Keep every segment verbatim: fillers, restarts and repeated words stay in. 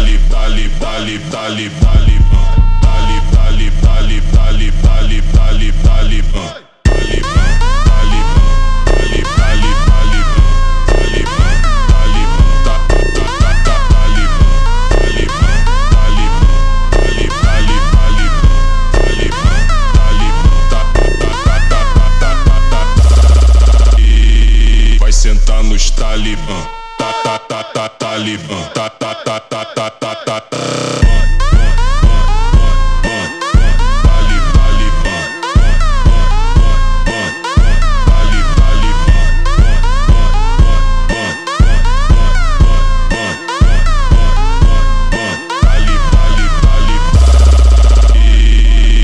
Talib, Talib, Talib, Talib, Talibã. Talib, Talib, Talib, Talib, Talib, Talib, Talibã. Talibã, Talibã, Talib, Talib, Talibã. Talibã, Talibã, ta ta ta ta Talibã. Talibã, Talibã, Talib, Talib, Talibã. Talibã, Talibã, ta ta ta ta ta ta. Vai sentar nos Talibã. Ta ta ta ta Talibã. Ta ta ta ta ta ta ta.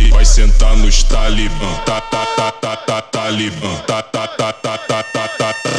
Sentar nos Talibã, ta ta ta ta ta Talibã, ta ta ta ta ta ta ta.